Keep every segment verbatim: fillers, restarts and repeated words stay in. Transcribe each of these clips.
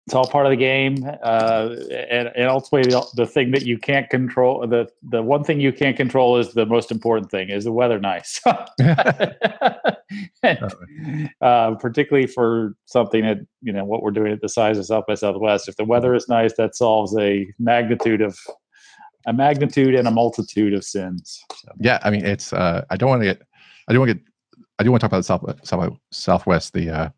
It's all part of the game, uh, and, and ultimately, the, the thing that you can't control, the the one thing you can't control is the most important thing: is the weather nice? and, uh, particularly for something that you know what we're doing at the size of South by Southwest. If the weather is nice, that solves a magnitude of a magnitude and a multitude of sins. So. Yeah, I mean, it's. Uh, I don't want to get. I do want to get. I do want to talk about the South, South Southwest. The. Uh,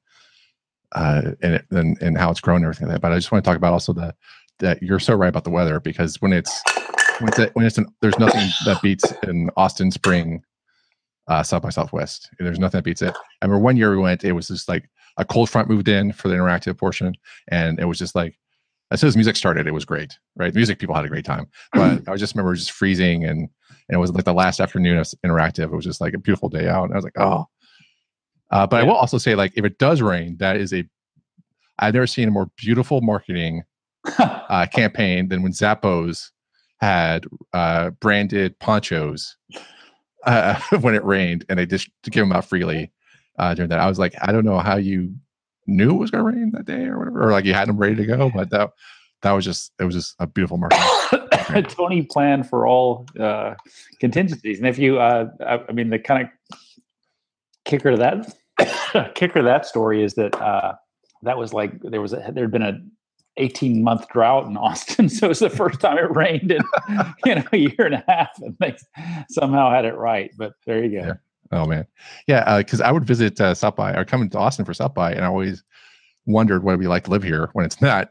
Uh, and, it, and and how it's grown and everything like that. But I just want to talk about also the that you're so right about the weather, because when it's when it's, a, when it's an, there's nothing that beats an Austin spring uh, South by Southwest. There's nothing that beats it. I remember one year we went, it was just like a cold front moved in for the interactive portion, and it was just like as soon as music started, it was great. Right, music people had a great time, but I just remember just freezing, and and it was like the last afternoon of interactive. It was just like a beautiful day out, and I was like, oh. Uh, but yeah. I will also say, like, if it does rain, that is a, I've never seen a more beautiful marketing uh, campaign than when Zappos had uh, branded ponchos uh, when it rained, and they just to give them out freely uh, during that. I was like, I don't know how you knew it was going to rain that day or whatever, or like you had them ready to go, but that that was just, it was just a beautiful marketing. Tony planned for all uh, contingencies. And if you, uh, I, I mean, the kind of kicker to that, kicker to that story is that uh, that was like there was a, there had been a eighteen month drought in Austin, so it was the first time it rained in you know a year and a half, and they somehow had it right. But there you go. Yeah. Oh man, yeah, because uh, I would visit uh, South by or come to Austin for South by, and I always wondered what it'd be like to live here when it's not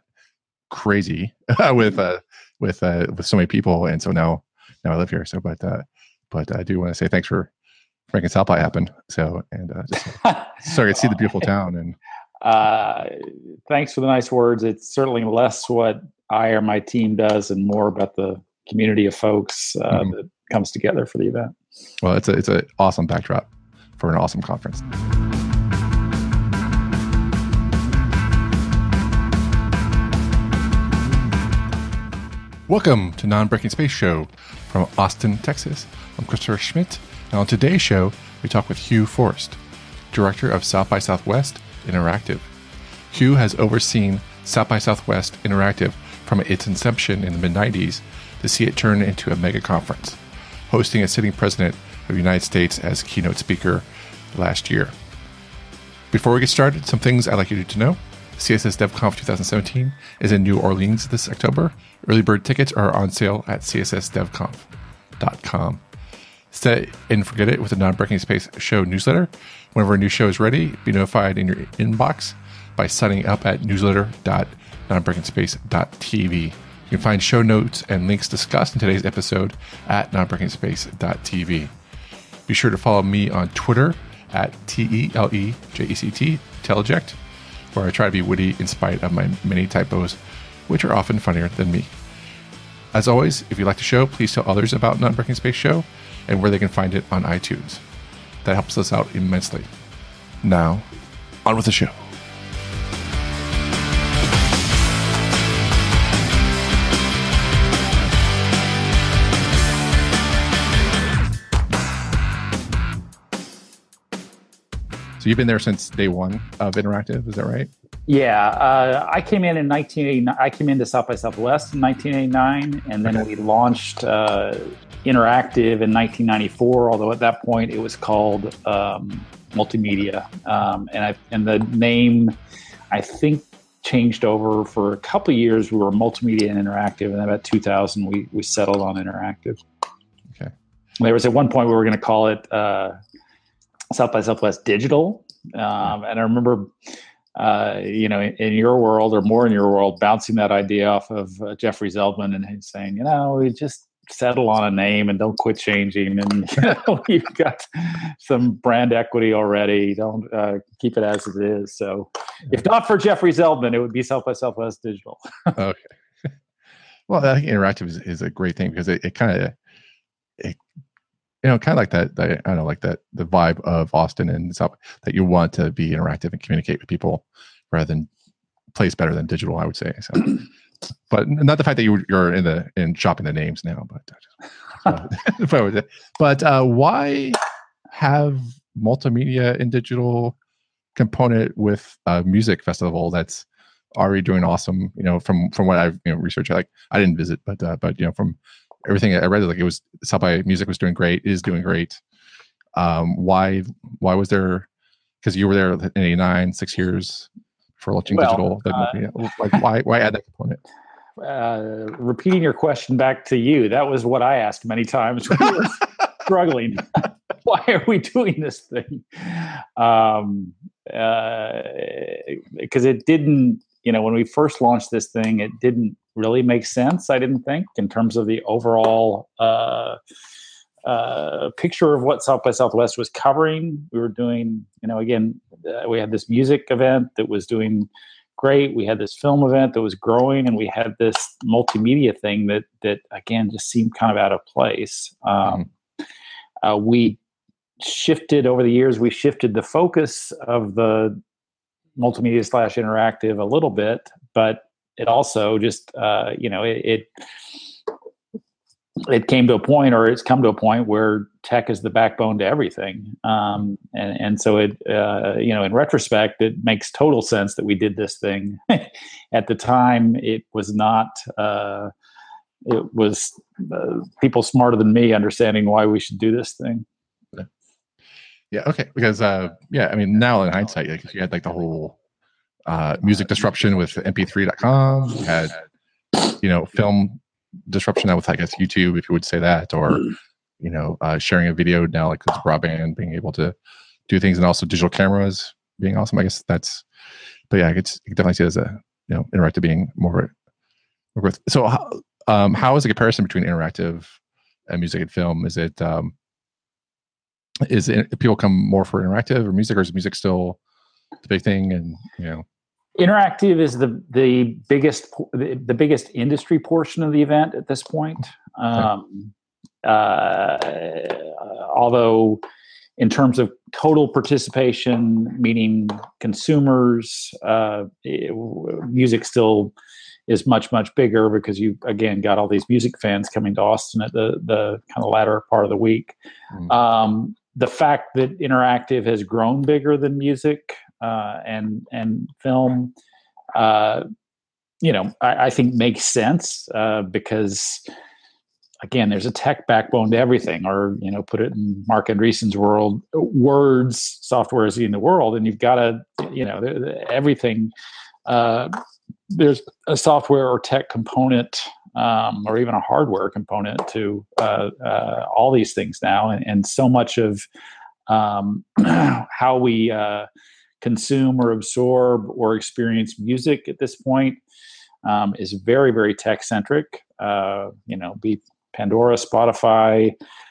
crazy with uh, with uh, with so many people, and so now now I live here. So, but uh, but I do want to say thanks for making South by happen. So, and uh, just so I could see the beautiful town. And uh, thanks for the nice words. It's certainly less what I or my team does, and more about the community of folks uh, mm-hmm. that comes together for the event. Well, it's a it's an awesome backdrop for an awesome conference. Welcome to Non-Breaking Space Show from Austin, Texas. I'm Christopher Schmidt. And on today's show, we talk with Hugh Forrest, Director of South by Southwest Interactive. Hugh has overseen South by Southwest Interactive from its inception in the mid nineties to see it turn into a mega conference, hosting a sitting president of the United States as keynote speaker last year. Before we get started, some things I'd like you to know. C S S DevConf twenty seventeen is in New Orleans this October. Early bird tickets are on sale at c s s dev conf dot com. Set and forget it with the Non-Breaking Space Show newsletter. Whenever a new show is ready, be notified in your inbox by signing up at newsletter dot non breaking space dot t v. You can find show notes and links discussed in today's episode at non breaking space dot t v. Be sure to follow me on Twitter at T E L E J E C T, Teleject, where I try to be witty in spite of my many typos, which are often funnier than me. As always, if you like the show, please tell others about Non-Breaking Space Show and where they can find it on iTunes. That helps us out immensely. Now, on with the show. So you've been there since day one of Interactive, is that right? Yeah, uh, I came in in nineteen eighty-nine. I came into South by Southwest in nineteen eighty-nine, and then okay. we launched uh, Interactive in nineteen ninety-four. Although at that point it was called um, Multimedia, um, and I and the name I think changed over for a couple of years. We were Multimedia and Interactive, and then about two thousand we we settled on Interactive. Okay. There was at one point we were going to call it uh, South by Southwest Digital, um, and I remember. Uh, you know, in, in your world or more in your world, bouncing that idea off of uh, Jeffrey Zeldman and he's saying, you know, we just settle on a name and don't quit changing. And you know, you've got some brand equity already. Don't uh, keep it as it is. So if not for Jeffrey Zeldman, it would be South by Southwest Digital. Okay. Well, I think Interactive is, is a great thing because it, it kind of, it, you know, kind of like that, that, I don't know, like that, the vibe of Austin and South, that you want to be interactive and communicate with people rather than place better than digital, I would say. So, but not the fact that you, you're in the, in shopping the names now, but, but, but uh, why have multimedia and digital component with a music festival that's already doing awesome. You know, from from what I've you know researched, like I didn't visit, but uh, but you know from everything I read, like it was South by Music was doing great, is doing great. Um, why why was there? Because you were there in eighty-nine, six years for launching Well, digital. uh, like why why add that component? Uh, repeating your question back to you, that was what I asked many times when we were struggling. Why are we doing this thing? Um, uh, because it didn't, you know, when we first launched this thing, it didn't really make sense, I didn't think, in terms of the overall uh, uh, picture of what South by Southwest was covering. We were doing, you know, again, uh, we had this music event that was doing great. We had this film event that was growing, and we had this multimedia thing that that again just seemed kind of out of place. Um, mm-hmm. uh, we shifted over the years. We shifted the focus of the multimedia slash interactive a little bit, but it also just uh, you know it, it it came to a point, or it's come to a point where tech is the backbone to everything. Um, and, and so it, uh, you know, in retrospect, it makes total sense that we did this thing. At the time, it was not, uh, it was uh, people smarter than me understanding why we should do this thing. Yeah. Okay. Because, uh, yeah, I mean, now in hindsight, like, you had like the whole uh, music disruption with M P three dot com, you had, you know, film disruption now with, I guess, YouTube, if you would say that, or you know, uh, sharing a video now, like this broadband, being able to do things, and also digital cameras being awesome. I guess that's, but yeah, it's, you can definitely see it as a, you know, interactive being more with. So, how, um, how is the comparison between interactive and music and film? Is it, um, is it people come more for interactive or music, or is music still the big thing? And you know. Interactive is the the biggest the, the biggest industry portion of the event at this point. Um, uh, although, in terms of total participation, meaning consumers, uh, it, music still is much much bigger, because you again got all these music fans coming to Austin at the the kind of latter part of the week. Mm. Um, the fact that interactive has grown bigger than music Uh, and and film, uh, you know, I, I think makes sense uh, because, again, there's a tech backbone to everything. Or, you know, put it in Marc Andreessen's world, words, software is in the world, and you've got to, you know, everything. Uh, there's a software or tech component, um, or even a hardware component to uh, uh, all these things now, and, and so much of um, how we uh, consume or absorb or experience music at this point um, is very, very tech centric. Uh, you know, be Pandora, Spotify,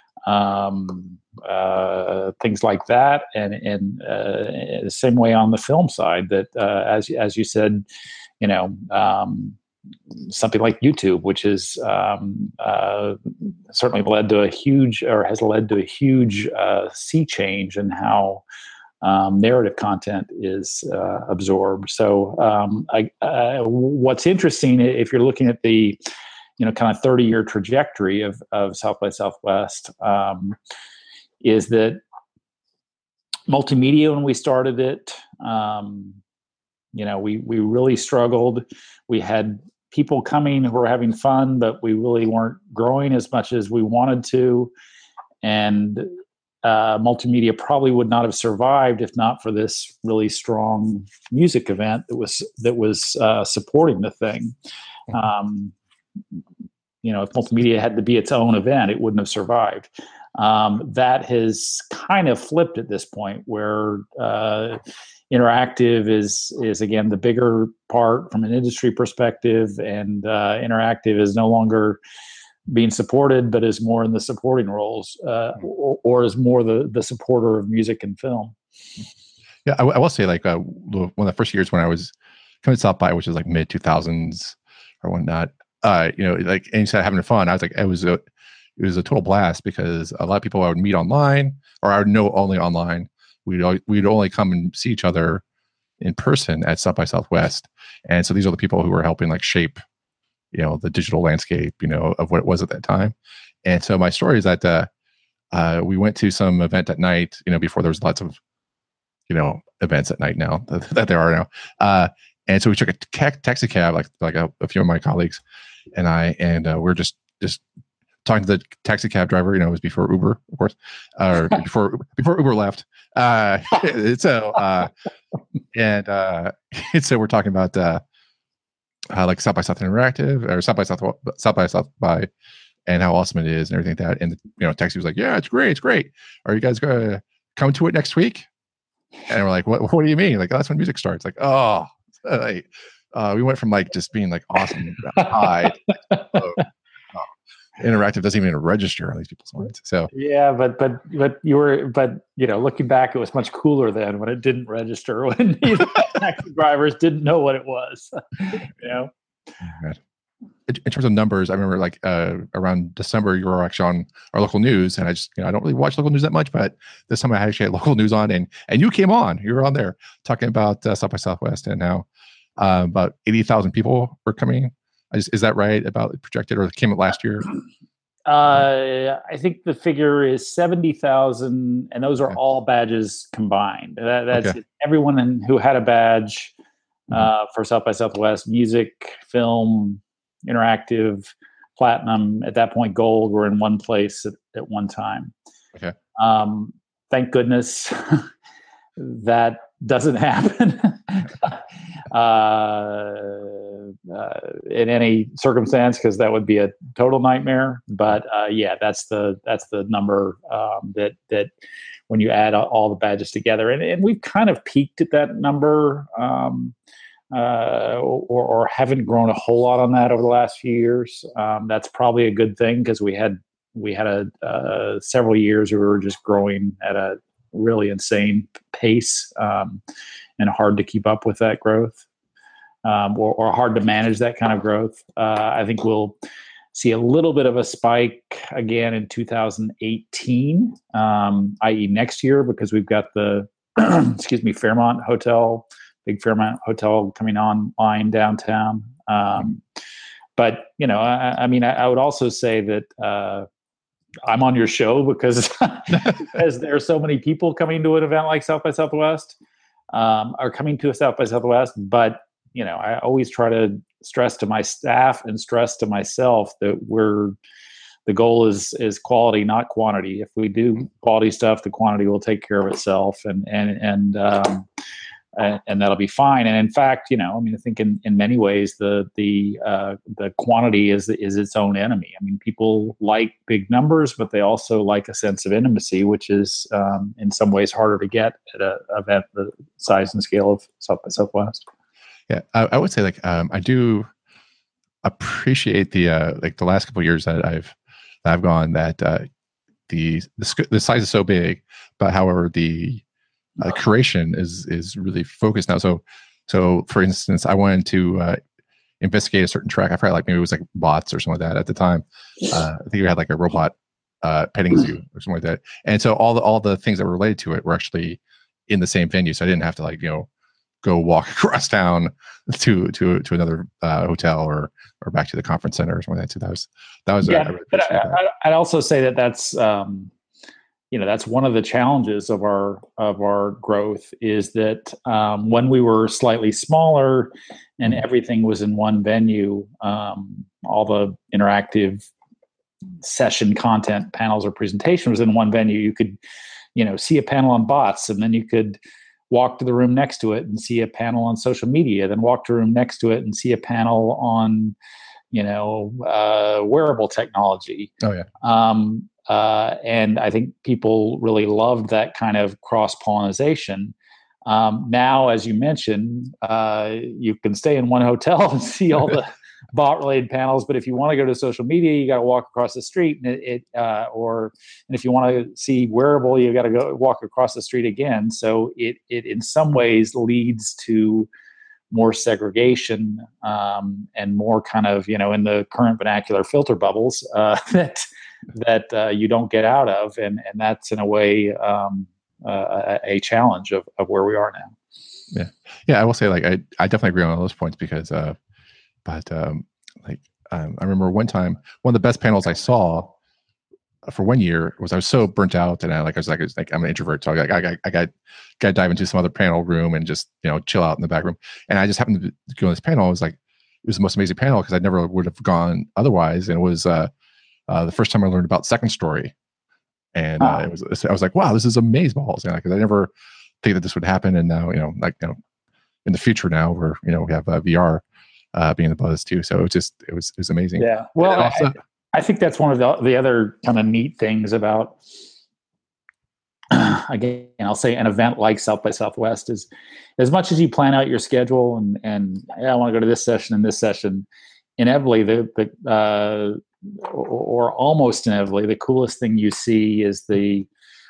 um, uh, things like that, and and uh, the same way on the film side. That uh, as as you said, you know, um, something like YouTube, which is um, uh, certainly led to a huge, or has led to a huge uh, sea change in how Um, narrative content is uh, absorbed. So, um, I, uh, what's interesting, if you're looking at the, you know, kind of thirty-year trajectory of of South by Southwest, um, is that multimedia, when we started it, um, you know, we we really struggled. We had people coming who were having fun, but we really weren't growing as much as we wanted to, and Uh, multimedia probably would not have survived if not for this really strong music event that was that was uh, supporting the thing. Um, you know, if multimedia had to be its own event, it wouldn't have survived. Um, that has kind of flipped at this point, where uh, interactive is is again the bigger part from an industry perspective, and uh, interactive is no longer being supported, but is more in the supporting roles, uh, or, or is more the the supporter of music and film. Yeah, I, I will say, like, uh, one of the first years when I was coming to South by, which was like mid two thousands or whatnot, uh, you know, like, and you said having fun, I was like, it was a, it was a total blast, because a lot of people I would meet online, or I would know only online. We'd we'd only come and see each other in person at South by Southwest, and so these are the people who were helping like shape, you know, the digital landscape, you know, of what it was at that time. And so my story is that uh, uh, we went to some event at night, you know, before there was lots of, you know, events at night now that, that there are now. Uh, And so we took a ta- taxi cab, like like a, a few of my colleagues and I, and uh, we we're just just talking to the taxi cab driver. You know, it was before Uber, of course, or before before Uber left. Uh, so uh, and uh, and so we're talking about uh, uh, like South by South Interactive or South by South South by South by, and how awesome it is and everything like that. And the, you know, taxi was like, "Yeah, it's great, it's great. Are you guys gonna come to it next week?" And we're like, "What? What do you mean? Like, that's when music starts." Like, oh. Like, uh, we went from like just being like awesome high. Like, oh, oh, interactive doesn't even register on these people's minds. So yeah, but but but you were but you know, looking back, it was much cooler then when it didn't register, when the taxi drivers didn't know what it was. You know. In, in terms of numbers, I remember like uh, around December, you were actually on our local news, and I just you know I don't really watch local news that much, but this time I actually had local news on, and and you came on, you were on there talking about uh, South by Southwest and how uh, about eighty thousand people were coming. Is, is that right? About projected, or came last year? Uh, I think the figure is seventy thousand, and those are okay. all badges combined. That, that's okay. Everyone in, who had a badge uh, mm-hmm. for South by Southwest, music, film, interactive, platinum, at that point gold, were in one place at, at one time. Okay. Um, thank goodness that doesn't happen uh, uh, in any circumstance, because that would be a total nightmare. But uh, yeah, that's the that's the number um, that that when you add all the badges together, and, and we've kind of peaked at that number. Um, Uh, or, or haven't grown a whole lot on that over the last few years. Um, that's probably a good thing, because we had we had a uh, several years where we were just growing at a really insane pace, um, and hard to keep up with that growth, um, or, or hard to manage that kind of growth. Uh, I think we'll see a little bit of a spike again in two thousand eighteen, um, that is next year, because we've got the excuse me Fairmont Hotel. Big Fairmont Hotel coming online downtown. Um, but, you know, I, I mean, I, I would also say that uh, I'm on your show because, because there are so many people coming to an event like South by Southwest, um, or coming to a South by Southwest. But, you know, I always try to stress to my staff and stress to myself that we're, the goal is is quality, not quantity. If we do quality stuff, the quantity will take care of itself. And, and, and, um, Uh, and that'll be fine. And in fact, you know, I mean, I think in, in many ways the the uh, the quantity is is its own enemy. I mean, people like big numbers, but they also like a sense of intimacy, which is um, in some ways harder to get at an event the size and scale of South by Southwest. Yeah, I, I would say like um, I do appreciate the uh, like the last couple of years that I've that I've gone that uh, the the the size is so big, but however the Uh, curation is is really focused now. So, so for instance, I wanted to uh, investigate a certain track. I forgot, like maybe it was like bots or something like that at the time. Uh, I think we had like a robot uh, petting zoo or something like that. And so all the all the things that were related to it were actually in the same venue. So I didn't have to like you know go walk across town to to to another uh, hotel or or back to the conference center or something like that. So that was that was. Yeah, a, I really but I, that. I, I'd also say that that's. Um, You know, that's one of the challenges of our of our growth is that um, when we were slightly smaller and everything was in one venue, um, all the interactive session content, panels or presentation was in one venue. You could, you know, see a panel on bots, and then you could walk to the room next to it and see a panel on social media, then walk to the room next to it and see a panel on, you know, uh, wearable technology. Oh yeah. Um, Uh, and I think people really loved that kind of cross-pollination. Um, now, as you mentioned, uh, you can stay in one hotel and see all the bot-related panels, but if you want to go to social media, you got to walk across the street. And it, it uh, or and if you want to see wearable, you got to go walk across the street again. So it it in some ways leads to more segregation um, and more kind of, you know, in the current vernacular, filter bubbles uh, that. that uh, you don't get out of, and and that's in a way um, uh, a, a challenge of, of where we are now. Yeah, yeah, I will say like I, I definitely agree on all those points because, uh, but um, like um, I remember one time one of the best panels I saw for one year was I was so burnt out, and I like I was like, I was like I'm an introvert, so I got I got I got got to dive into some other panel room and just you know chill out in the back room. And I just happened to go on this panel. It was like it was the most amazing panel because I never would have gone otherwise. And it was uh, uh, the first time I learned about Second Story, and uh, it was I was like, wow, this is amazeballs, because you know, I never think that this would happen. And now you know like you know in the future now where you know we have uh, V R uh, being the buzz too. So it was just it was it was amazing. Yeah. Well. Also, I think that's one of the, the other kind of neat things about, again, I'll say an event like South by Southwest is as much as you plan out your schedule and, and yeah, I want to go to this session and this session, inevitably, the, the uh, or, or almost inevitably, the coolest thing you see is the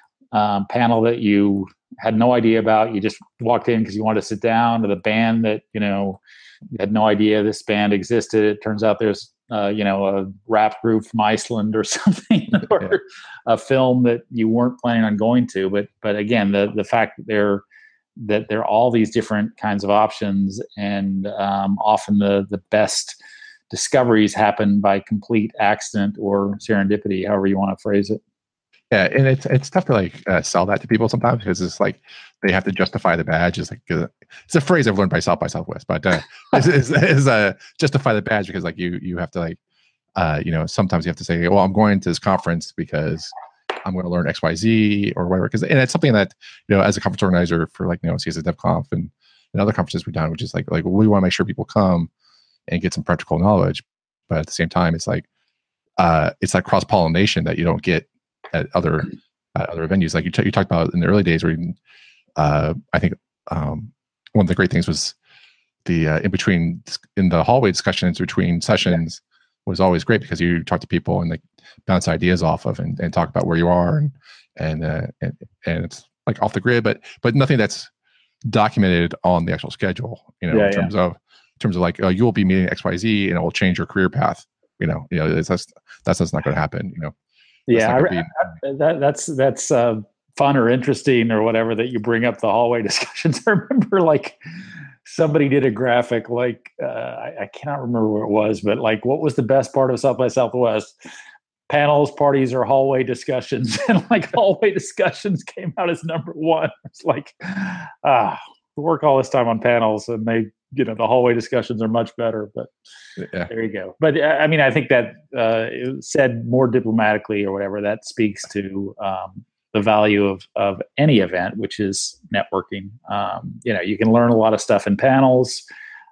um, panel that you had no idea about. You just walked in because you wanted to sit down, or the band that, you know, you had no idea this band existed. It turns out there's Uh, you know, a rap group from Iceland or something, or yeah. a film that you weren't planning on going to. But but again, the the fact that there that there are all these different kinds of options, and um, often the the best discoveries happen by complete accident or serendipity, however you want to phrase it. Yeah, and it's it's tough to like uh, sell that to people sometimes because it's like they have to justify the badge. It's like uh, it's a phrase I've learned by South by Southwest, but uh, is is, is uh, justify the badge because like you you have to like uh, you know sometimes you have to say, well, I'm going to this conference because I'm going to learn X Y Z or whatever. Because and it's something that you know as a conference organizer for like you know C S S DevConf and, and other conferences we've done, which is like like we want to make sure people come and get some practical knowledge, but at the same time, it's like uh, it's like cross pollination that you don't get at other uh, other venues. Like you, t- you talked about in the early days where you, uh, I think um, one of the great things was the uh, in between in the hallway discussions between sessions was always great because you talk to people and like bounce ideas off of and, and talk about where you are and and, uh, and and it's like off the grid, but but nothing that's documented on the actual schedule. You know, yeah, in terms yeah. of in terms of like uh, you will be meeting X Y Z and it will change your career path. You know, you know it's, that's that's that's not going to happen. You know. Yeah, I, I, that, that's that's uh, fun or interesting or whatever that you bring up the hallway discussions. I remember like somebody did a graphic like uh, I, I cannot remember what it was, but like what was the best part of South by Southwest? Panels, parties, or hallway discussions, and like hallway discussions came out as number one. It's like ah, we work all this time on panels, and they. You know, the hallway discussions are much better, but yeah. There you go. But I mean, I think that uh, said more diplomatically or whatever, that speaks to um, the value of, of any event, which is networking. Um, you know, you can learn a lot of stuff in panels.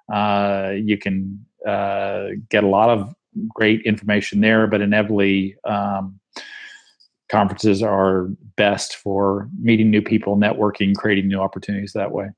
Uh, you can uh, get a lot of great information there, but inevitably um, conferences are best for meeting new people, networking, creating new opportunities that way.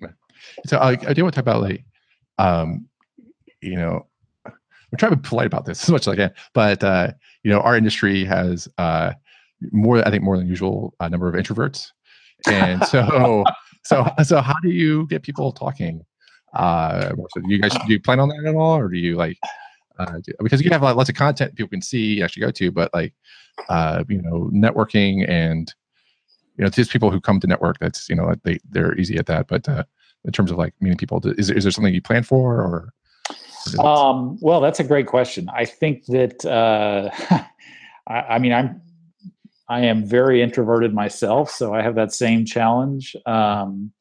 So I, I do want to talk about like, um, you know, I'm trying to be polite about this as much as I can, but uh, you know, our industry has uh, more, I think, more than usual uh, number of introverts, and so, so, so, how do you get people talking? Uh, so do you guys do you plan on that at all, or do you like uh, do, because you have like, lots of content people can see, actually go to, but like, uh, you know, networking and you know, just people who come to network, that's you know, they they're easy at that, but. Uh, in terms of like meeting people, is, is there something you plan for or? Um, well, that's a great question. I think that, uh, I, I mean, I'm, I am very introverted myself, so I have that same challenge. Um,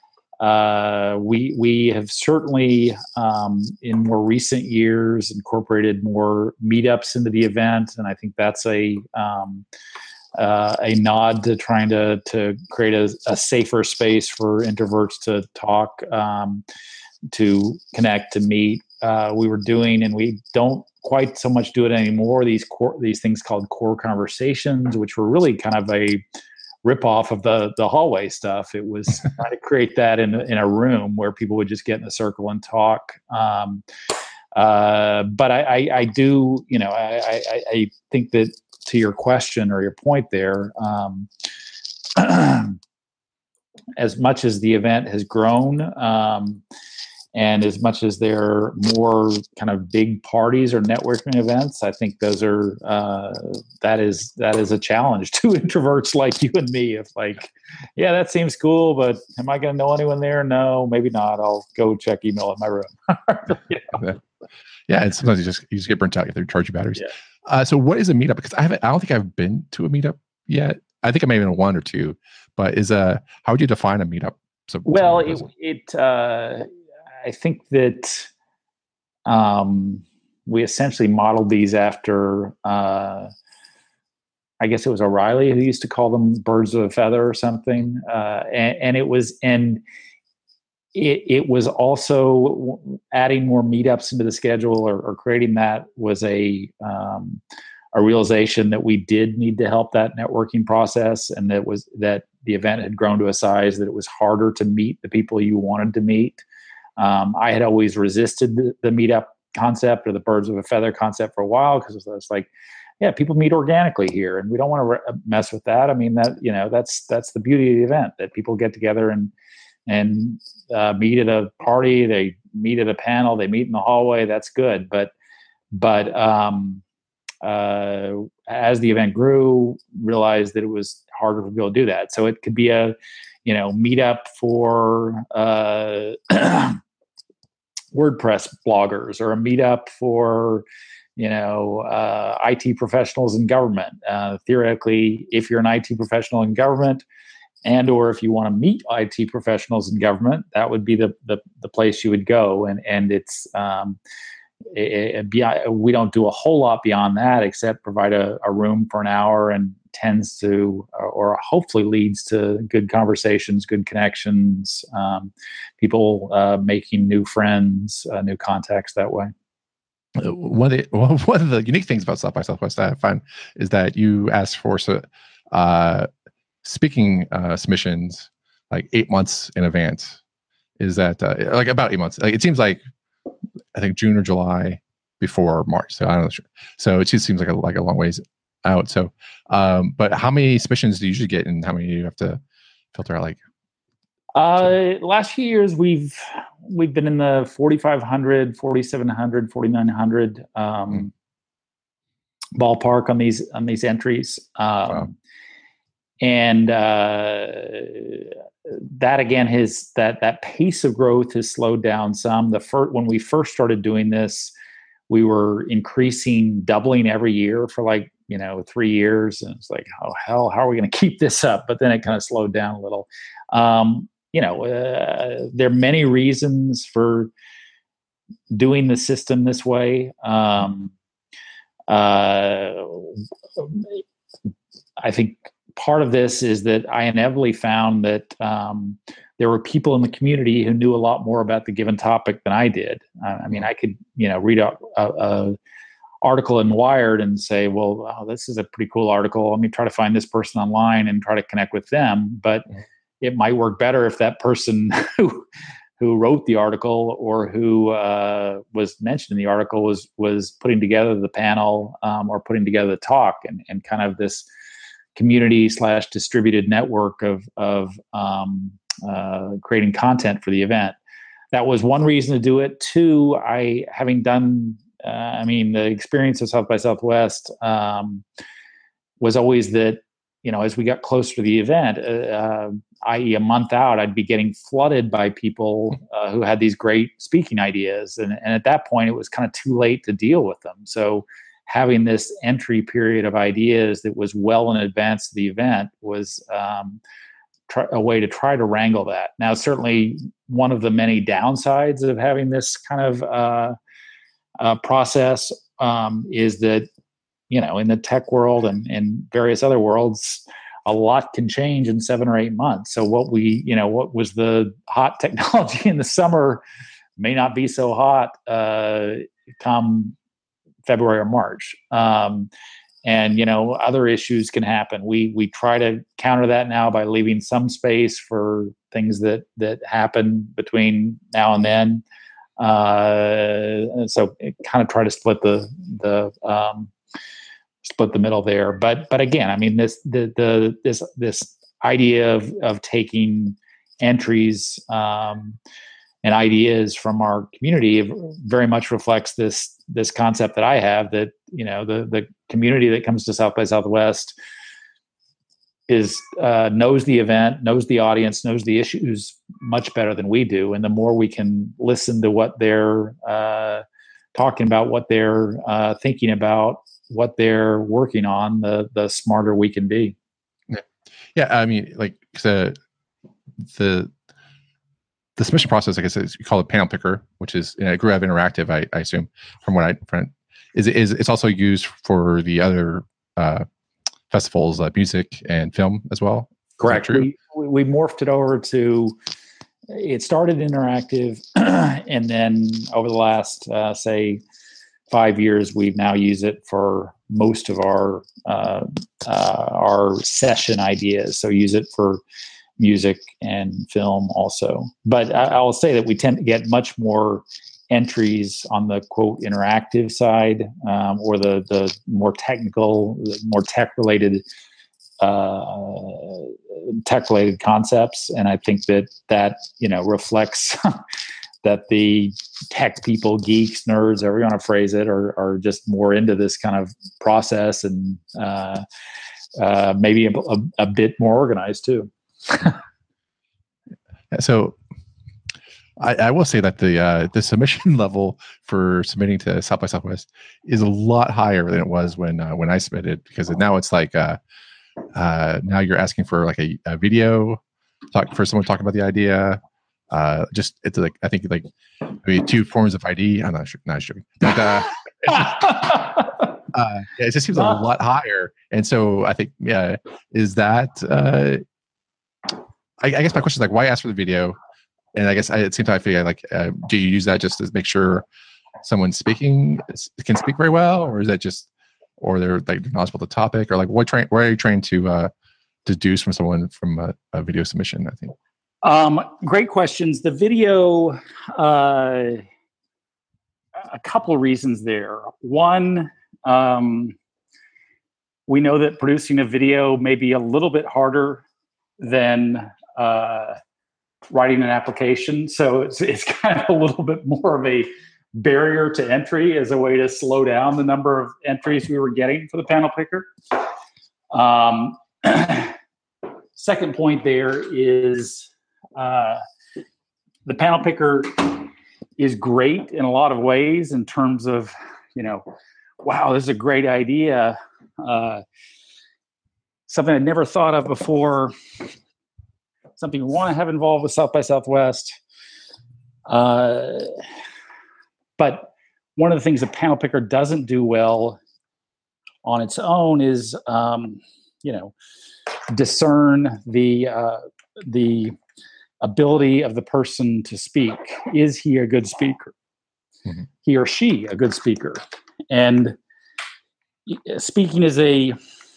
uh, we, we have certainly, um, in more recent years incorporated more meetups into the event. And I think that's a, um, Uh, a nod to trying to to create a, a safer space for introverts to talk, um, to connect, to meet. Uh, we were doing, and we don't quite so much do it anymore. These core, these things called core conversations, which were really kind of a ripoff of the the hallway stuff. It was trying to create that in in a room where people would just get in a circle and talk. Um, uh, but I, I, I do, you know, I, I, I think that. To your question or your point there, um, as much as the event has grown um, and as much as there are more kind of big parties or networking events, I think those are, uh, that is, that is a challenge to introverts like you and me. If like, yeah, that seems cool, but am I going to know anyone there? No, maybe not. I'll go check email in my room. You know? Yeah. And sometimes you just, you just get burnt out. You have to recharge your batteries. Yeah. Uh, so what is a meetup? Because I haven't, I don't think I've been to a meetup yet. I think I may have been one or two, but is a, how would you define a meetup? So, Well, it, it uh, I think that um, we essentially modeled these after, uh, I guess it was O'Reilly who used to call them birds of a feather or something. Uh, and, and it was, and it, it was also adding more meetups into the schedule or, or creating that was a, um, a realization that we did need to help that networking process, and that was that the event had grown to a size that it was harder to meet the people you wanted to meet. Um, I had always resisted the, the meetup concept or the birds of a feather concept for a while, because it was like, yeah, people meet organically here, and we don't want to re- mess with that. I mean, that, you know, that's that's the beauty of the event, that people get together and and uh, meet at a party, they meet at a panel, they meet in the hallway. That's good, but but um, uh, as the event grew, realized that it was harder for people to do that. So it could be a, you know, meetup for uh, WordPress bloggers, or a meetup for, you know, uh, I T professionals in government. Uh, theoretically, if you're an I T professional in government, and or if you want to meet I T professionals in government, that would be the the, the place you would go. And and it's um, it, it, beyond, we don't do a whole lot beyond that, except provide a, a room for an hour, and tends to, or hopefully leads to good conversations, good connections, um, people uh, making new friends, uh, new contacts that way. One of the well, one of the unique things about South by Southwest that I find is that you ask for so, uh, speaking uh, submissions like eight months in advance. Is that uh, like about eight months? Like, it seems like I think June or July before March. So I don't know. Sure. So it just seems like a like a long ways out. So, um, but how many submissions do you usually get, and how many do you have to filter out? Like, uh, last few years we've we've been in the forty-five hundred, forty-seven hundred, forty-nine hundred um, mm. ballpark on these on these entries. Um, wow. And uh, that again, his that that pace of growth has slowed down some. The first, when we first started doing this, we were increasing, doubling every year for like, you know, three years, and it's like, oh hell, how are we going to keep this up? But then it kind of slowed down a little. Um, you know, uh, there are many reasons for doing the system this way. Um, uh, I think part of this is that I inevitably found that um, there were people in the community who knew a lot more about the given topic than I did. Uh, I mean, I could, you know, read a, a, a article in Wired and say, well, oh, this is a pretty cool article. Let me try to find this person online and try to connect with them. But it might work better if that person who who wrote the article, or who uh, was mentioned in the article, was was putting together the panel, um, or putting together the talk, and, and kind of this community slash distributed network of of um, uh, creating content for the event. That was one reason to do it. Two, I having done, uh, I mean, the experience of South by Southwest um, was always that, you know, as we got closer to the event, uh, that is a month out, I'd be getting flooded by people uh, who had these great speaking ideas. And, and at that point, it was kind of too late to deal with them. So having this entry period of ideas that was well in advance of the event was um, try, a way to try to wrangle that. Now, certainly one of the many downsides of having this kind of uh, uh, process um, is that, you know, in the tech world and in various other worlds, a lot can change in seven or eight months. So what we, you know, what was the hot technology in the summer may not be so hot uh, come February or March. Um, and, you know, other issues can happen. We we try to counter that now by leaving some space for things that that happen between now and then. Uh, and so it kind of try to split the the um, split the middle there. But but again, I mean, this the the this this idea of of taking entries um, and ideas from our community very much reflects this this concept that I have, that, you know, the the community that comes to South by Southwest is uh, knows the event, knows the audience, knows the issues much better than we do. And the more we can listen to what they're uh, talking about, what they're uh, thinking about, what they're working on, the the smarter we can be. Yeah, yeah I mean, like the the the submission process, like I said, you call it panel picker, which is you know, Grew Out Interactive, I, I assume, from what I from is is it's also used for the other uh, festivals, like music and film as well. Correct. We we morphed it over to. It started interactive, and then over the last uh, say five years, we've now used it for most of our uh, uh, our session ideas. So use it for music and film also. But I, I'll say that we tend to get much more entries on the quote interactive side, um, or the the more technical, more tech related uh, tech related concepts. And I think that that you know reflects that the tech people, geeks, nerds, however you want to phrase it, are are just more into this kind of process and uh, uh, maybe a, a, a bit more organized too. So I, I will say that the uh, the submission level for submitting to South by Southwest is a lot higher than it was when uh, when I submitted, because now it's like uh, uh, now you're asking for like a, a video talk for someone talking about the idea. Uh, just it's like I think like maybe two forms of I D. I'm not sure, not sure, but uh, uh, it just seems a lot higher. And so I think yeah, is that uh, I, I guess my question is like, why ask for the video? And I guess I, at the same time, I feel like, uh, do you use that just to make sure someone speaking can speak very well, or is that just, or they're like knowledgeable the topic, or like what train? Where are you trying to uh, deduce from someone from a, a video submission? I think. Um, great questions. The video, uh, a couple of reasons there. One, um, we know that producing a video may be a little bit harder than uh, writing an application. So it's, it's kind of a little bit more of a barrier to entry as a way to slow down the number of entries we were getting for the panel picker. Um, second point there is uh, the panel picker is great in a lot of ways in terms of, you know, wow, this is a great idea. Uh, something I'd never thought of before. Something we want to have involved with South by Southwest. Uh, but one of the things the panel picker doesn't do well on its own is, um, you know, discern the uh, the ability of the person to speak. Is he a good speaker? Mm-hmm. He or she a good speaker? And speaking is a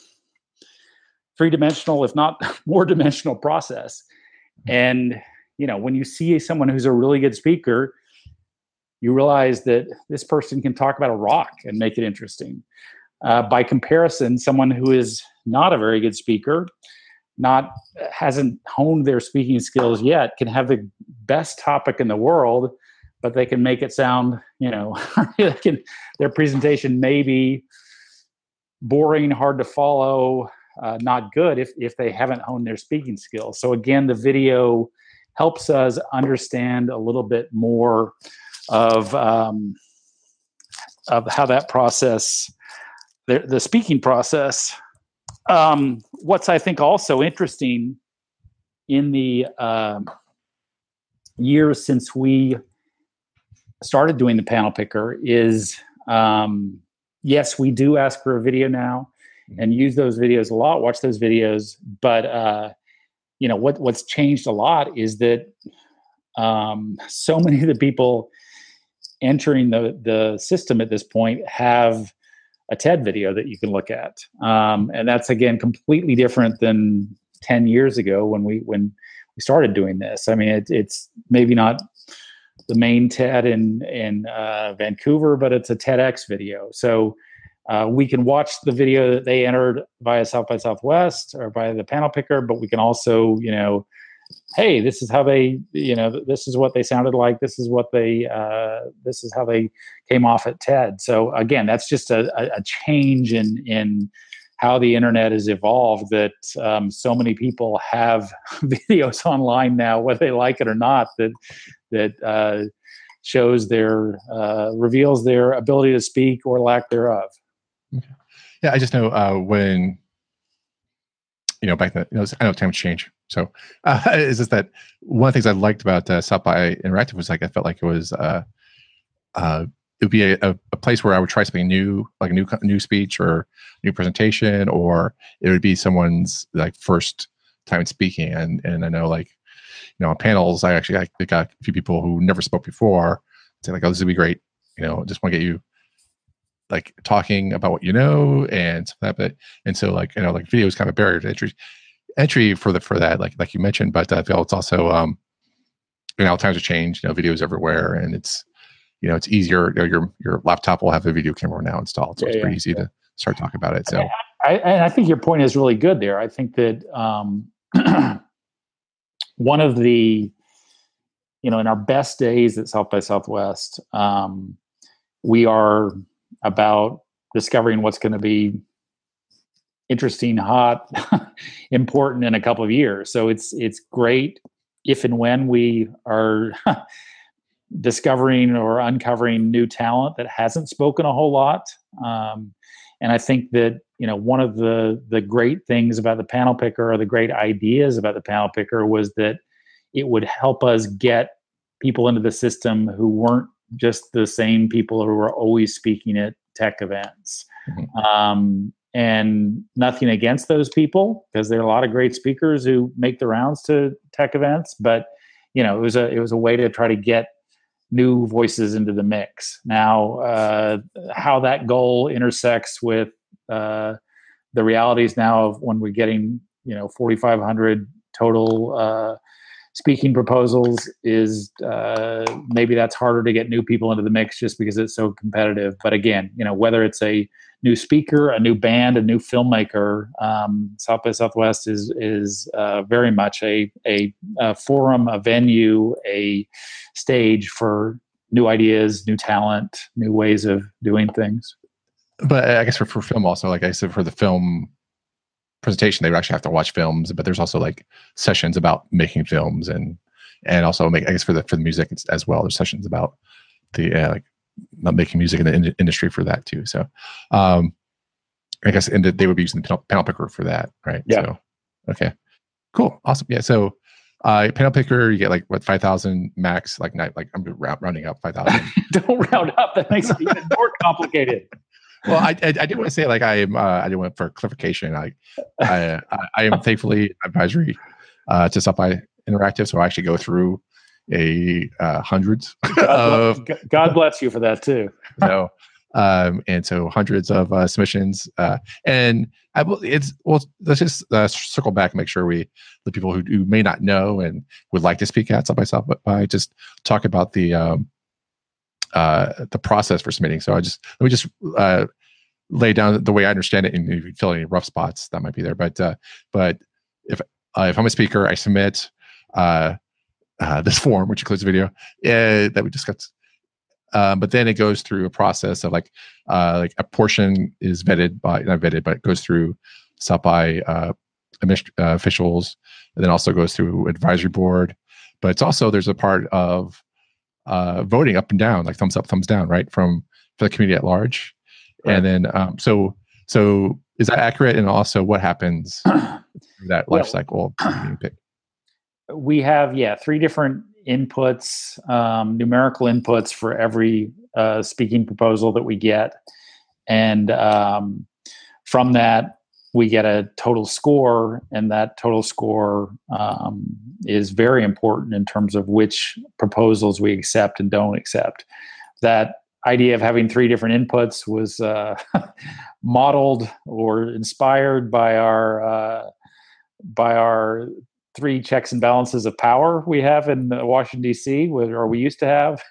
three-dimensional, if not more dimensional process. And, you know, when you see someone who's a really good speaker, you realize that this person can talk about a rock and make it interesting. Uh, by comparison, someone who is not a very good speaker, not hasn't honed their speaking skills yet, can have the best topic in the world, but they can make it sound, you know, they can, their presentation may be boring, hard to follow, Uh, not good if, if they haven't honed their speaking skills. So again, the video helps us understand a little bit more of um, of how that process, the, the speaking process. Um, what's I think also interesting in the uh, years since we started doing the panel picker is, um, yes, we do ask for a video now and use those videos a lot, watch those videos. But, uh, you know, what what's changed a lot is that um, so many of the people entering the, the system at this point have a TED video that you can look at. Um, and that's, again, completely different than ten years ago when we when we started doing this. I mean, it, it's maybe not the main TED in, in uh, Vancouver, but it's a TEDx video. So Uh, we can watch the video that they entered via South by Southwest or via the panel picker, but we can also, you know, hey, this is how they, you know, this is what they sounded like. This is what they, uh, this is how they came off at TED. So again, that's just a, a change in in how the internet has evolved. That um, so many people have videos online now, whether they like it or not. That that uh, shows their uh, reveals their ability to speak or lack thereof. Okay. Yeah, I just know uh, when, you know, back then, you know, I know times change. So uh, it's just that one of the things I liked about uh, South by Interactive was like, I felt like it was, uh, uh, it would be a, a, a place where I would try something new, like a new, new speech or new presentation, or it would be someone's like first time speaking. And, and I know like, you know, on panels, I actually I got a few people who never spoke before say like, oh, this would be great. You know, just want to get you like talking about what you know and stuff like that. But, and so like, you know, like video is kind of a barrier to entry entry for the, for that, like, like you mentioned, but I feel it's also, um, you know, times have changed, you know, videos everywhere, and it's, you know, it's easier. You know, your, your laptop will have a video camera now installed. So yeah, it's pretty yeah, easy yeah. to start talking about it. So I, and I think your point is really good there. I think that, um, one of the, you know, in our best days at South by Southwest, um, we are about discovering what's going to be interesting, hot, important in a couple of years. So it's it's great if and when we are discovering or uncovering new talent that hasn't spoken a whole lot. Um, and I think that, you know, one of the the great things about the panel picker, or the great ideas about the panel picker, was that it would help us get people into the system who weren't just the same people who were always speaking at tech events. Mm-hmm. Um, and nothing against those people, because there are a lot of great speakers who make the rounds to tech events. But, you know, it was a it was a way to try to get new voices into the mix. Now, uh, how that goal intersects with uh, the realities now of when we're getting, you know, forty-five hundred total uh, speaking proposals is uh, maybe that's harder to get new people into the mix just because it's so competitive. But again, you know, whether it's a new speaker, a new band, a new filmmaker, um, South by Southwest is is uh, very much a, a a forum, a venue, a stage for new ideas, new talent, new ways of doing things. But I guess for, for film also, like I said, for the film presentation, they would actually have to watch films, but there's also like sessions about making films, and and also make, I guess for the for the music as well, there's sessions about the uh, like not making music in the in- industry for that too. So um I guess and they would be using the panel, panel picker for that, right? Yeah. So okay, cool, awesome. Yeah. So uh panel picker, you get like what, five thousand max, like not like I'm round, rounding up five thousand. Don't round up, that makes it even more complicated. Well, I, I, I didn't want to say like I am. Uh, I didn't want for clarification. I, I, I, I am thankfully advisory uh, to South by Interactive, so I actually go through a uh, hundreds God, of. bless, God bless you for that too. So, um, and so hundreds of uh, submissions, uh, and I will. It's well. Let's just uh, circle back and make sure we, the people who, who may not know and would like to speak at South by South by, just talk about the. Um, Uh, the process for submitting. So I just let me just uh, lay down the way I understand it, and if you feel any rough spots that might be there. But uh, but if uh, if I'm a speaker, I submit uh, uh, this form, which includes a video uh, that we discussed. Um, but then it goes through a process of like uh, like a portion is vetted by not vetted, but it goes through South by uh, uh, officials, and then also goes through advisory board. But it's also there's a part of uh voting up and down, like thumbs up, thumbs down, right, from for the community at large. Right. And then um so so is that accurate? And also what happens through that life well, cycle being picked? We have yeah three different inputs, um numerical inputs for every uh speaking proposal that we get, and um from that we get a total score, and that total score um, is very important in terms of which proposals we accept and don't accept. That idea of having three different inputs was uh, modeled or inspired by our uh, by our three checks and balances of power we have in Washington, D C, or we used to have.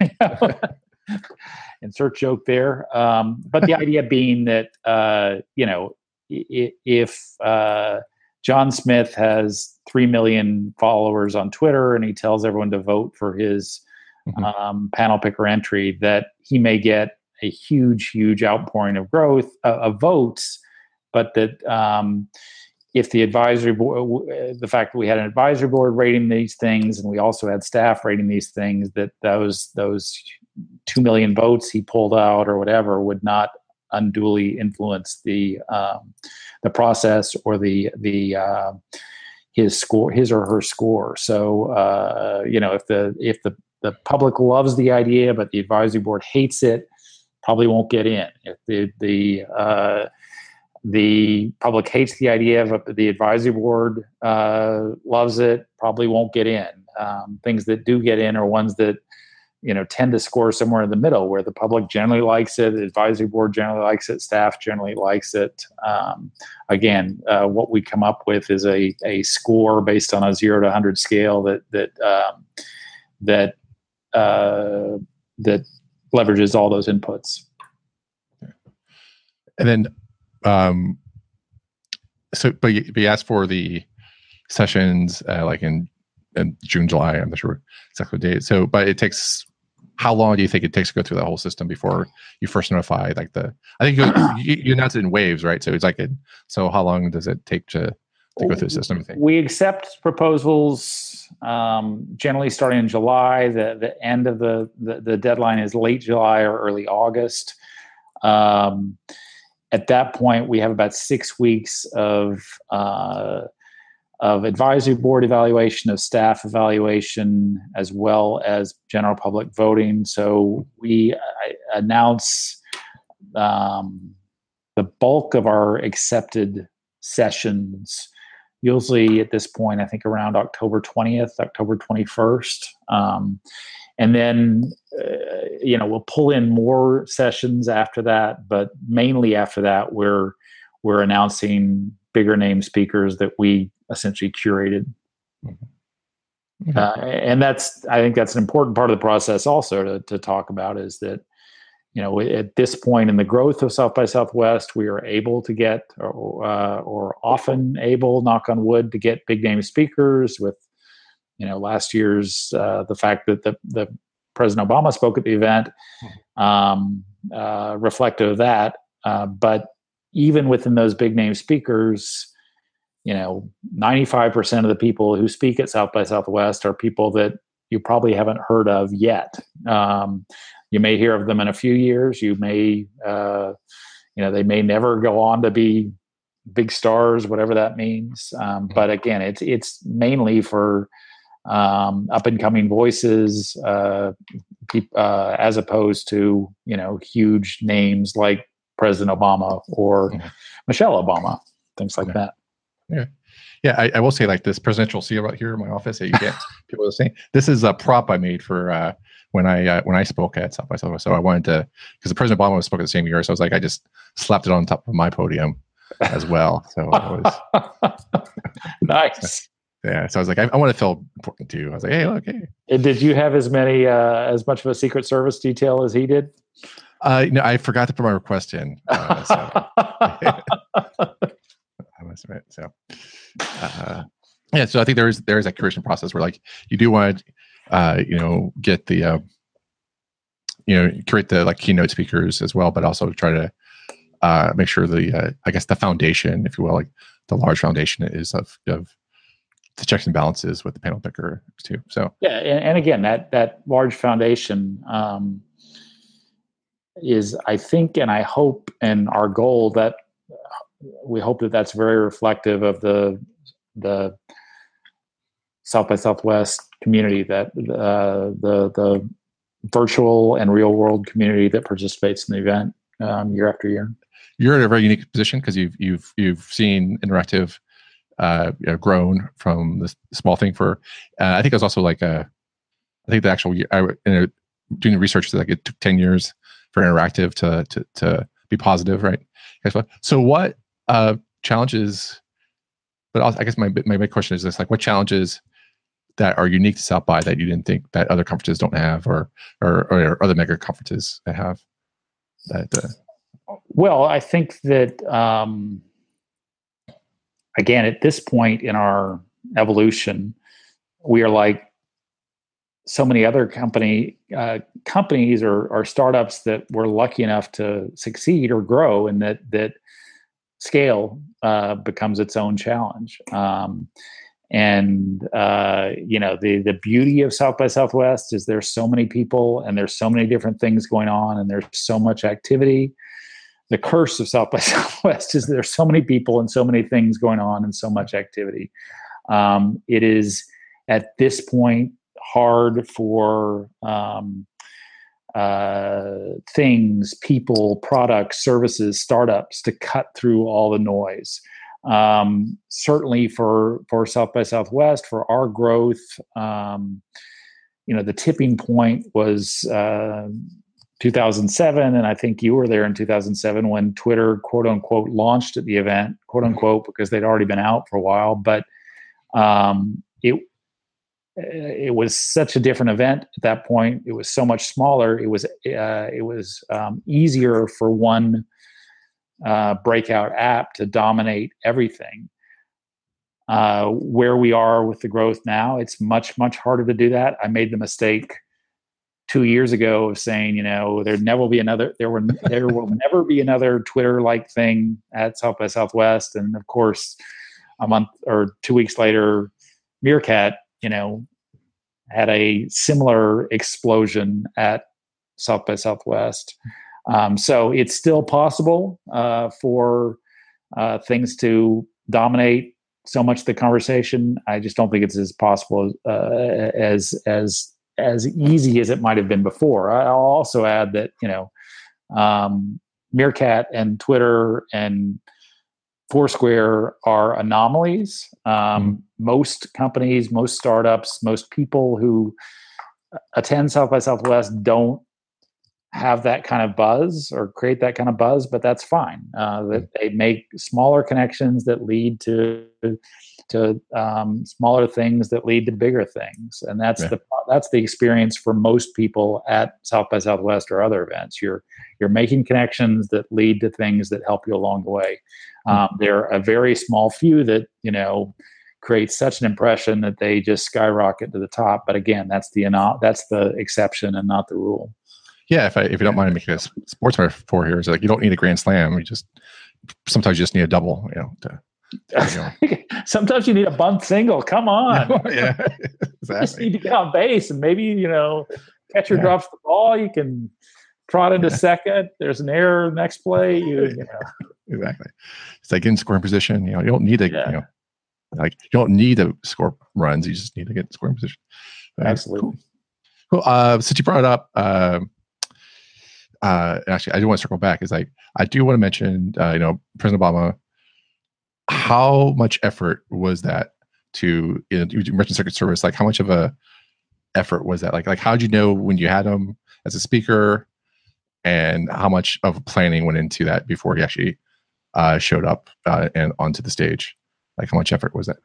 Insert joke there. Um, but the idea being that, uh, you know, if uh, John Smith has three million followers on Twitter and he tells everyone to vote for his mm-hmm. um, panel picker entry, that he may get a huge, huge outpouring of growth uh, of votes, but that um, if the advisory board, the fact that we had an advisory board rating these things, and we also had staff rating these things, that those those two million votes he pulled out or whatever would not unduly influence the um, the process or the the uh, his score, his or her score. So uh, you know, if the if the the public loves the idea, but the advisory board hates it, probably won't get in. If the the uh, the public hates the idea, but the advisory board uh, loves it, probably won't get in. Um, things that do get in are ones that, you know, tend to score somewhere in the middle, where the public generally likes it, the advisory board generally likes it, staff generally likes it. Um, again, uh, what we come up with is a a score based on a zero to one hundred scale that that um, that uh, that leverages all those inputs. And then, um, so, but you, but you asked for the sessions uh, like in, in June, July. I'm not sure exactly the date. So, but it takes, how long do you think it takes to go through the whole system before you first notify? Like the, I think you, you, you announce it in waves, right? So it's like, a, so how long does it take to, to go through the system? You think? We accept proposals um, generally starting in July. The the end of the, the the deadline is late July or early August. Um, At that point, we have about six weeks of uh, of advisory board evaluation, of staff evaluation, as well as general public voting. So we I, announce um, the bulk of our accepted sessions, usually at this point, I think around October twentieth, October twenty-first. Um, And then, uh, you know, we'll pull in more sessions after that, but mainly after that, we're we're announcing bigger name speakers that we essentially curated. Mm-hmm. Uh, and that's, I think that's an important part of the process also to, to talk about, is that, you know, at this point in the growth of South by Southwest, we are able to get, or, uh, or often able, knock on wood, to get big name speakers. With, you know, last year's uh, the fact that the, the President Obama spoke at the event, um, uh, reflective of that. Uh, but even within those big name speakers, you know, ninety-five percent of the people who speak at South by Southwest are people that you probably haven't heard of yet. Um, you may hear of them in a few years. You may, uh, you know, they may never go on to be big stars, whatever that means. Um, but again, it's it's mainly for um, up and coming voices, uh, uh, as opposed to, you know, huge names like President Obama or mm-hmm. Michelle Obama, things like yeah. that. Yeah. Yeah. I, I will say, like, this presidential seal right here in my office that you get, people are saying, this is a prop I made for, uh, when I, uh, when I spoke at South by Southwest. So I wanted to, because the President Obama was spoke at the same year. So I was like, I just slapped it on top of my podium as well. So it was nice. Yeah, so I was like, I, I want to feel important too. I was like, hey, look, hey. And did you have as many, uh, as much of a Secret Service detail as he did? Uh, no, I forgot to put my request in. Uh, so. I must admit. So, uh, yeah. So I think there is there is a curation process where, like, you do want to, uh, you know, get the, uh, you know, curate the, like, keynote speakers as well, but also try to uh, make sure the, uh, I guess, the foundation, if you will, like the large foundation is of of the checks and balances with the panel picker too. So yeah, and, and again, that that large foundation um, is, I think, and I hope, and our goal, that we hope that that's very reflective of the the South by Southwest community, that uh, the the virtual and real world community that participates in the event um, year after year. You're in a very unique position because you've you've you've seen Interactive Uh, you know, grown from this small thing for, uh, I think it was also like a, I think the actual, I, you know, doing the research, like it took ten years for Interactive to to to be positive, right? So what uh, challenges, but also, I guess my my big question is this, like, what challenges that are unique to South by that you didn't think that other conferences don't have, or or, or other mega conferences that have that? Uh, well, I think that, um, again, at this point in our evolution, we are like so many other company uh, companies or, or startups that were lucky enough to succeed or grow, and that that scale uh, becomes its own challenge. Um, and uh, you know, the the beauty of South by Southwest is there's so many people, and there's so many different things going on, and there's so much activity the curse of South by Southwest is there's so many people and so many things going on and so much activity. Um, it is at this point hard for um, uh, things, people, products, services, startups to cut through all the noise. Um, certainly for for South by Southwest, for our growth, um, you know, the tipping point was uh, two thousand seven, and I think you were there in two thousand seven when Twitter, quote unquote, launched at the event, quote unquote, because they'd already been out for a while. But um, it it was such a different event at that point. It was so much smaller. It was uh, it was um, easier for one uh, breakout app to dominate everything. Uh, where we are with the growth now, it's much much harder to do that. I made the mistake two years ago of saying, you know, there never will be another, there will, there will never be another Twitter-like thing at South by Southwest. And of course, a month or two weeks later, Meerkat, you know, had a similar explosion at South by Southwest. Um, so it's still possible uh, for uh, things to dominate so much of the conversation. I just don't think it's as possible uh, as as as easy as it might have been before. I'll also add that, you know, um, Meerkat and Twitter and Foursquare are anomalies. Um, mm-hmm. Most companies, most startups, most people who attend South by Southwest don't have that kind of buzz or create that kind of buzz, but that's fine. Uh, that they make smaller connections that lead to to um, smaller things that lead to bigger things, and that's yeah. the that's the experience for most people at South by Southwest or other events. You're you're making connections that lead to things that help you along the way. Um, they're a very small few that, you know, create such an impression that they just skyrocket to the top. But again, that's the that's the exception and not the rule. Yeah, if I if you don't mind making a sports metaphor here, it's like you don't need a grand slam. You just sometimes you just need a double, you know. To, you know. Sometimes you need a bunt single. Come on, yeah, exactly. You just need to get on base, and maybe, you know, catcher yeah. drops the ball. You can trot into yeah. second. There's an error next play. You, you know. Exactly. It's like in scoring position. You know, you don't need to. Yeah. You know, like you don't need to score runs. You just need to get in scoring position. Right? Absolutely. Cool. Cool. Uh, since you brought it up. Uh, Uh, actually, I do want to circle back. Is like I do want to mention, uh, you know, President Obama. How much effort was that to? You know, you mentioned Secret Service. Like, how much of a effort was that? Like, like how did you know when you had him as a speaker, and how much of planning went into that before he actually uh, showed up uh, and onto the stage? Like, how much effort was that?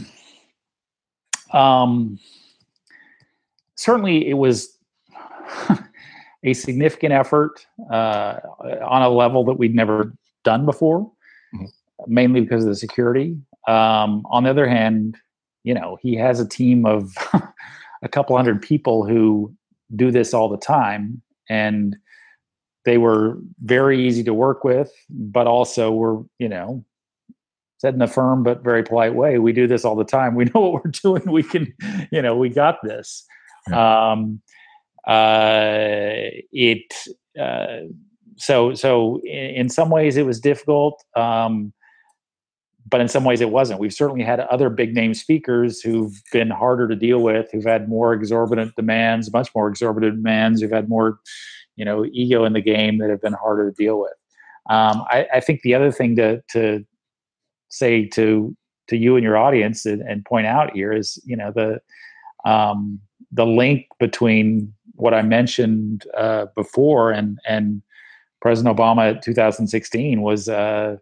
um, certainly, it was. A significant effort uh, on a level that we'd never done before, mm-hmm. mainly because of the security. Um, on the other hand, you know, he has a team of a couple hundred people who do this all the time, and they were very easy to work with, but also were, you know, said in a firm but very polite way, we do this all the time. We know what we're doing. We can, you know, we got this. Yeah. Um, uh it uh so so in, in some ways it was difficult, um but in some ways it wasn't. We've certainly had other big name speakers who've been harder to deal with, who've had more exorbitant demands, much more exorbitant demands, who've had more, you know, ego in the game, that have been harder to deal with. um I, I think the other thing to to say to to you and your audience and, and point out here is, you know, the um the link between what I mentioned uh, before and and President Obama at two thousand sixteen was uh,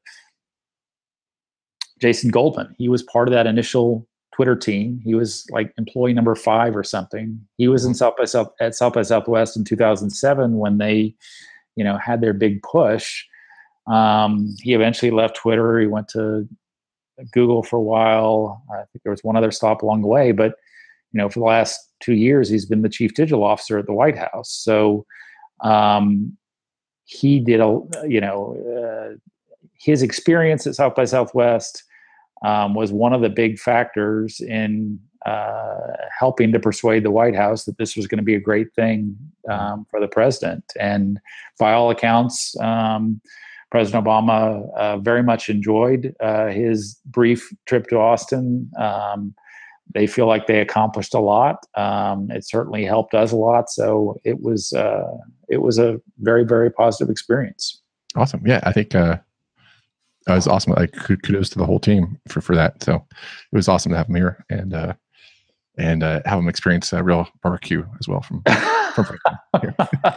Jason Goldman. He was part of that initial Twitter team. He was like employee number five or something. He was in South by South at South by Southwest in two thousand seven when they, you know, had their big push. Um, he eventually left Twitter. He went to Google for a while. I think there was one other stop along the way, but you know, for the last two years, he's been the chief digital officer at the White House. So um, he did, a, you know, uh, his experience at South by Southwest um, was one of the big factors in uh, helping to persuade the White House that this was going to be a great thing um, for the president. And by all accounts, um, President Obama uh, very much enjoyed uh, his brief trip to Austin. Um, they feel like they accomplished a lot. Um, it certainly helped us a lot. So it was uh, it was a very, very positive experience. Awesome. Yeah, I think uh, it was awesome. Like kudos to the whole team for, for that. So it was awesome to have him here and uh, and uh, have him experience a real barbecue as well from from Franklin.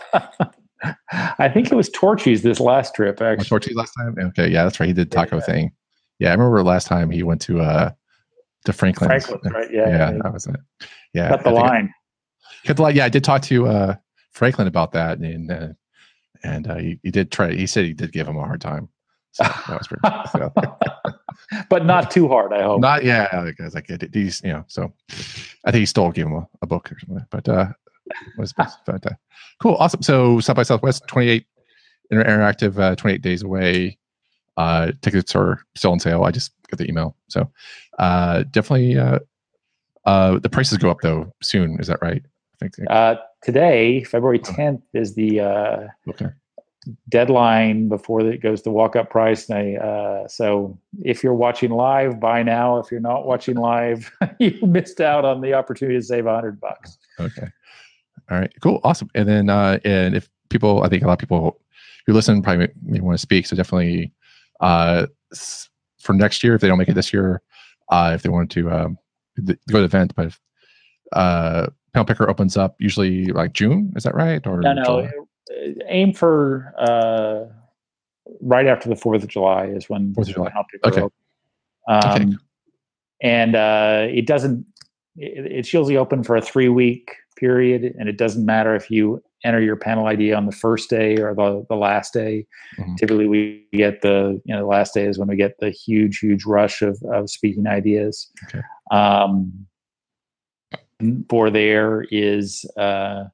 I think it was Torchy's this last trip, actually. Oh, Torchy's last time? Okay, yeah, that's right. He did taco yeah. thing. Yeah, I remember last time he went to uh to Franklin's. Franklin's, right? Yeah, yeah, yeah. that was it. Yeah, cut the line. I, cut the line. Yeah, I did talk to uh, Franklin about that, and uh, and uh, he, he did try. He said he did give him a hard time. So that was pretty. So. But not too hard, I hope. Not yeah, because like these, you know. So I think he still gave him a, a book or something. But uh, was but uh, cool, awesome. So South by Southwest, twenty-eight inter- interactive, uh, twenty-eight days away. Uh, tickets are still on sale. I just got the email, so uh, definitely. Uh, uh, the prices go up though soon. Is that right? I think uh, today, February tenth, is the uh, okay. deadline before it goes to walk up price. And I, uh, so if you're watching live, buy now. If you're not watching live, you missed out on the opportunity to save a hundred bucks. Okay. All right. Cool. Awesome. And then, uh, and if people, I think a lot of people who listen probably may, may want to speak. So definitely, uh, for next year, if they don't make it this year, uh, if they wanted to, um, th- go to the event, but if, uh, Panel Picker opens up usually like June, is that right? Or no, no. Aim for uh, right after the Fourth of July is when Fourth of July. Okay. Um, okay. And uh, it doesn't. It, it's usually open for a three-week period, and it doesn't matter if you enter your panel I D on the first day or the, the last day. Mm-hmm. Typically, we get the you know the last day is when we get the huge, huge rush of, of speaking ideas. Okay. Um, for there is. Uh,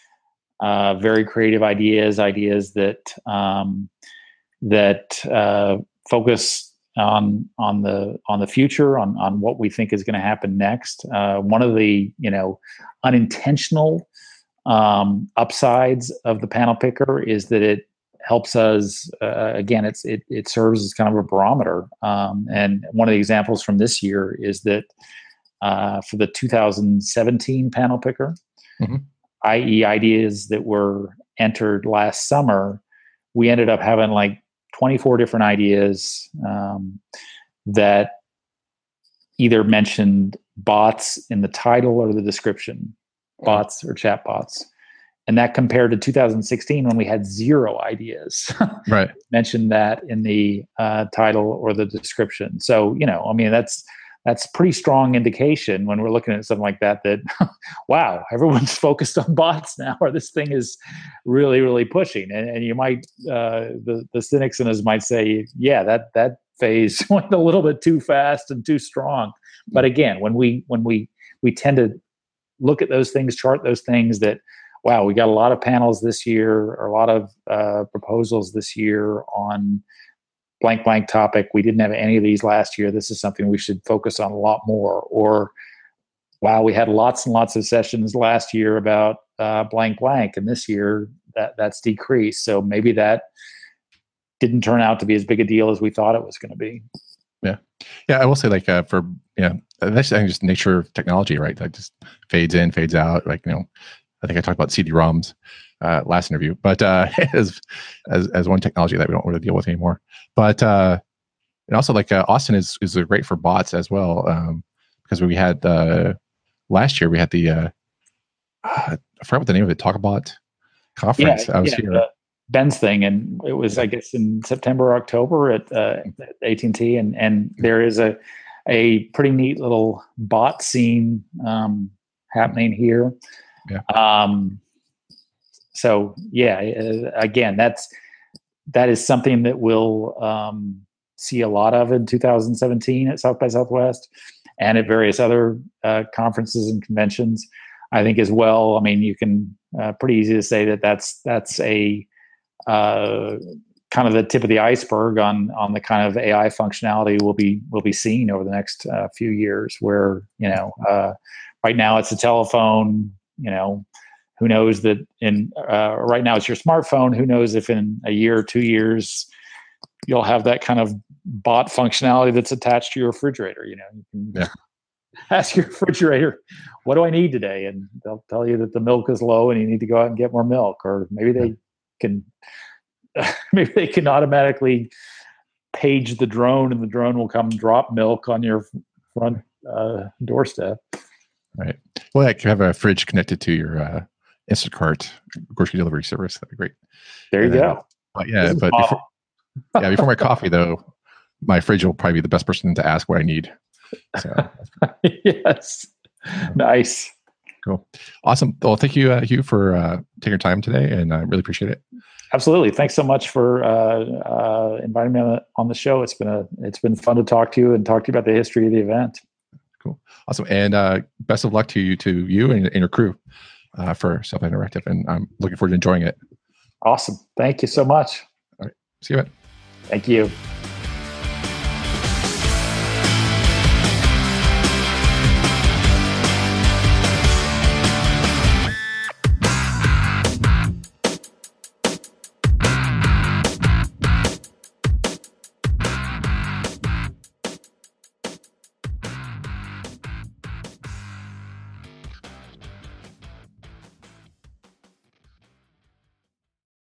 Uh, very creative ideas, ideas that um, that uh, focus on on the on the future, on on what we think is going to happen next. Uh, one of the you know unintentional um, upsides of the Panel Picker is that it helps us. Uh, again, it's it it serves as kind of a barometer. Um, and one of the examples from this year is that uh, for the two thousand seventeen Panel Picker. Mm-hmm. that is ideas that were entered last summer, we ended up having like twenty-four different ideas um, that either mentioned bots in the title or the description, bots or chat bots. And that compared to two thousand sixteen when we had zero ideas right. mentioned that in the uh, title or the description. So, you know, I mean, that's, That's pretty strong indication when we're looking at something like that, that, wow, everyone's focused on bots now, or this thing is really, really pushing. And, and you might, uh, the, the cynics in us might say, yeah, that, that phase went a little bit too fast and too strong. But again, when we, when we, we tend to look at those things, chart those things that, wow, we got a lot of panels this year, or a lot of uh, proposals this year on blank, blank topic. We didn't have any of these last year. This is something we should focus on a lot more. Or, wow, we had lots and lots of sessions last year about uh, blank, blank, and this year that that's decreased. So maybe that didn't turn out to be as big a deal as we thought it was going to be. Yeah. Yeah. I will say like, uh, for, yeah, that's I think just nature of technology, right? That just fades in, fades out. Like, you know, I think I talked about C D ROMs uh, last interview, but uh, as, as as one technology that we don't really deal with anymore. But uh, and also like uh, Austin is is great for bots as well, um, because we had uh, last year we had the uh, uh, I forgot what the name of it, Talkabot conference. Yeah, I was yeah, here. Uh, Ben's thing, and it was I guess in September, October at uh, A T and T, and and there is a a pretty neat little bot scene um, happening here. Yeah. Um, so yeah, uh, again, that's, that is something that we'll um, see a lot of in two thousand seventeen at South by Southwest and at various other uh, conferences and conventions, I think as well. I mean, you can uh, pretty easy to say that that's, that's a uh, kind of the tip of the iceberg on, on the kind of A I functionality we'll be, we'll be seeing over the next uh, few years, where, you know, uh, right now it's a telephone. You know, who knows that in uh, right now it's your smartphone. Who knows if in a year or two years you'll have that kind of bot functionality that's attached to your refrigerator. You know, you can yeah. ask your refrigerator, what do I need today? And they'll tell you that the milk is low and you need to go out and get more milk. Or maybe they yeah. can, maybe they can automatically page the drone and the drone will come drop milk on your front uh, doorstep. Right. Well, like you have a fridge connected to your uh, Instacart grocery delivery service. That'd be great. There you and, go. But yeah, but before, yeah, before my coffee though, my fridge will probably be the best person to ask what I need. So. Yes. Nice. Cool. Awesome. Well, thank you, uh, Hugh, for uh, taking your time today, and I really appreciate it. Absolutely. Thanks so much for uh, uh, inviting me on the, on the show. It's been a it's been fun to talk to you and talk to you about the history of the event. Cool. Awesome. And uh, best of luck to you, to you and, and your crew uh, for South by Interactive. And I'm looking forward to enjoying it. Awesome. Thank you so much. All right. See you, man. Thank you.